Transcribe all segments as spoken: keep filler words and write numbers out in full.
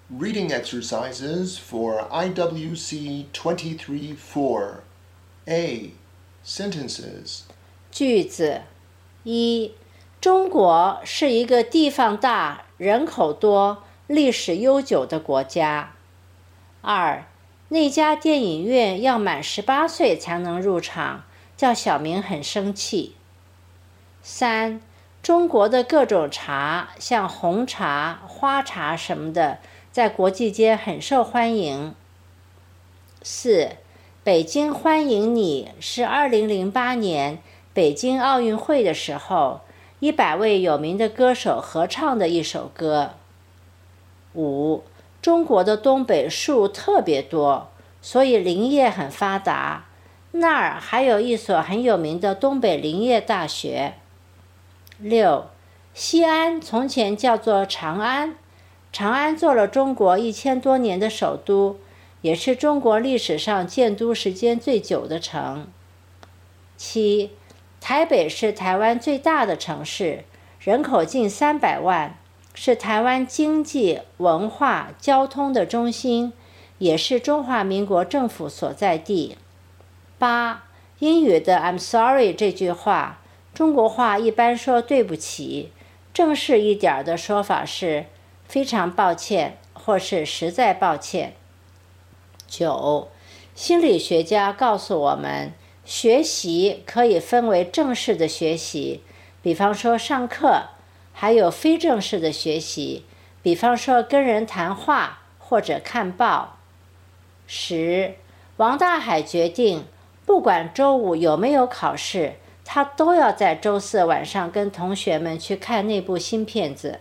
Reading exercises for I W C twenty-three four. A. Sentences. 句子一，中国是一个地方大、人口多、历史悠久的国家。二，那家电影院要满十八岁才能入场，叫小明很生气。三，中国的各种茶，像红茶、花茶什么的，在国际间很受欢迎。四，北京欢迎你是二零零八年北京奥运会的时候，一百位有名的歌手合唱的一首歌。五，中国的东北树特别多，所以林业很发达，那儿还有一所很有名的东北林业大学。六，西安从前叫做长安，长安做了中国一千多年的首都，也是中国历史上建都时间最久的城。七，台北是台湾最大的城市，人口近三百万，是台湾经济、文化、交通的中心，也是中华民国政府所在地。八，英语的 I'm sorry 这句话，中国话一般说对不起，正式一点的说法是非常抱歉或是实在抱歉。九，心理学家告诉我们，学习可以分为正式的学习，比方说上课，还有非正式的学习，比方说跟人谈话或者看报。十，王大海决定，不管周五有没有考试，他都要在周四晚上跟同学们去看那部新片子。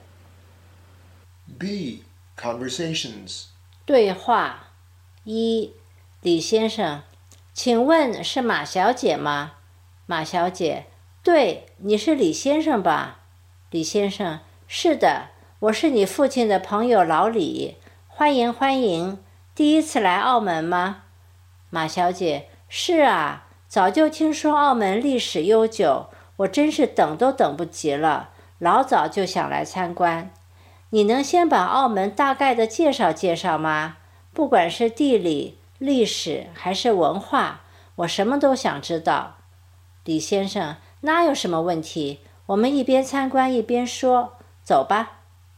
B. Conversations. 对话。一，李先生，请问是马小姐吗？马小姐，对，你是李先生吧？李先生，是的，我是你父亲的朋友老李，欢迎欢迎，第一次来澳门吗？马小姐，是啊，早就听说澳门历史悠久，我真是等都等不及了，老早就想来参观。你能先把澳门大概的介绍介绍吗？不管是地理、历史还是文化，我什么都想知道。李先生，那有什么问题？我们一边参观一边说，走吧。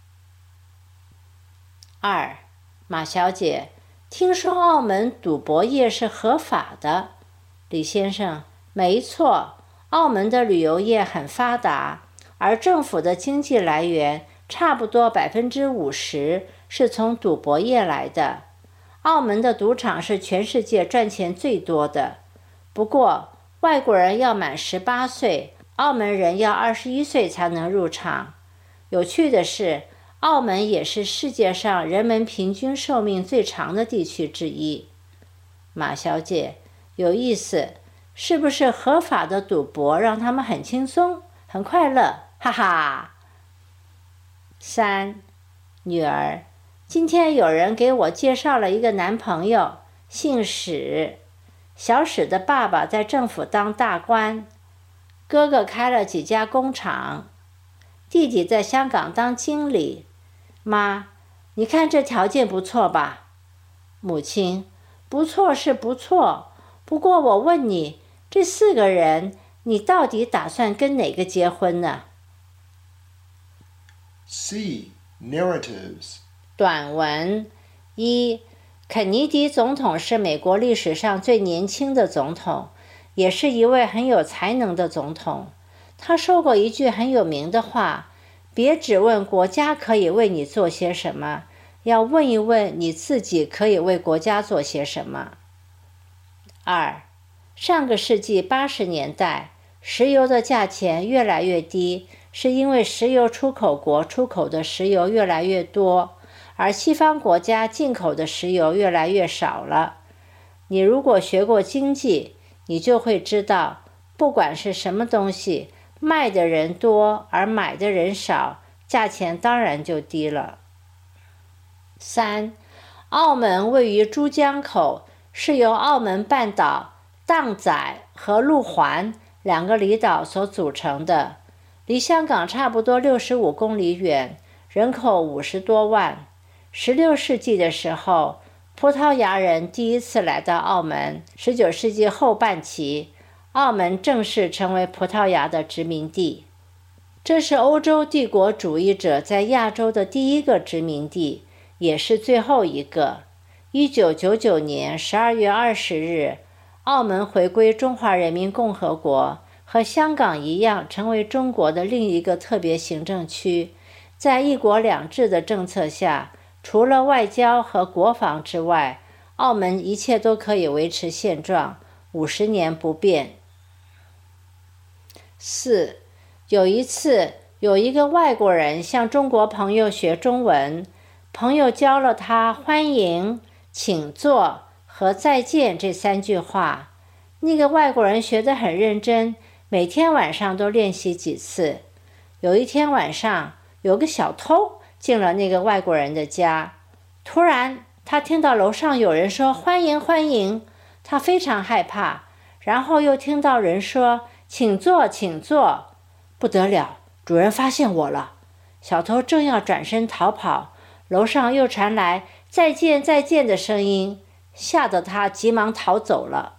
二，马小姐，听说澳门赌博业是合法的。李先生，没错，澳门的旅游业很发达，而政府的经济来源差不多百分之五十是从赌博业来的。澳门的赌场是全世界赚钱最多的。不过，外国人要满十八岁，澳门人要二十一岁才能入场。有趣的是，澳门也是世界上人们平均寿命最长的地区之一。马小姐，有意思，是不是合法的赌博让他们很轻松、很快乐？哈哈。三，女儿，今天有人给我介绍了一个男朋友，姓史。小史的爸爸在政府当大官，哥哥开了几家工厂，弟弟在香港当经理。妈，你看这条件不错吧？母亲，不错是不错，不过我问你，这四个人，你到底打算跟哪个结婚呢？ C. Narratives. 短文。一，肯尼迪总统是美国历史上最年轻的总统，也是一位很有才能的总统。他说过一句很有名的话，别只问国家可以为你做些什么，要问一问你自己可以为国家做些什么。二，上个世纪八十年代，石油的价钱越来越低，是因为石油出口国出口的石油越来越多，而西方国家进口的石油越来越少了。你如果学过经济，你就会知道，不管是什么东西，卖的人多而买的人少，价钱当然就低了。三，澳门位于珠江口，是由澳门半岛、荡仔和路环两个离岛所组成的，离香港差不多六十五公里远，人口五十多万。 十六世纪的时候，葡萄牙人第一次来到澳门。十九世纪后半期，澳门正式成为葡萄牙的殖民地。这是欧洲帝国主义者在亚洲的第一个殖民地，也是最后一个。一九九九年十二月二十日，澳门回归中华人民共和国，和香港一样成为中国的另一个特别行政区。在一国两制的政策下，除了外交和国防之外，澳门一切都可以维持现状，五十年不变。四，有一次，有一个外国人向中国朋友学中文，朋友教了他欢迎、请坐和再见这三句话。那个外国人学得很认真，每天晚上都练习几次。有一天晚上，有个小偷进了那个外国人的家，突然他听到楼上有人说欢迎欢迎，他非常害怕，然后又听到人说请坐请坐，不得了，主人发现我了。小偷正要转身逃跑，楼上又传来再见再见的声音，吓得他急忙逃走了。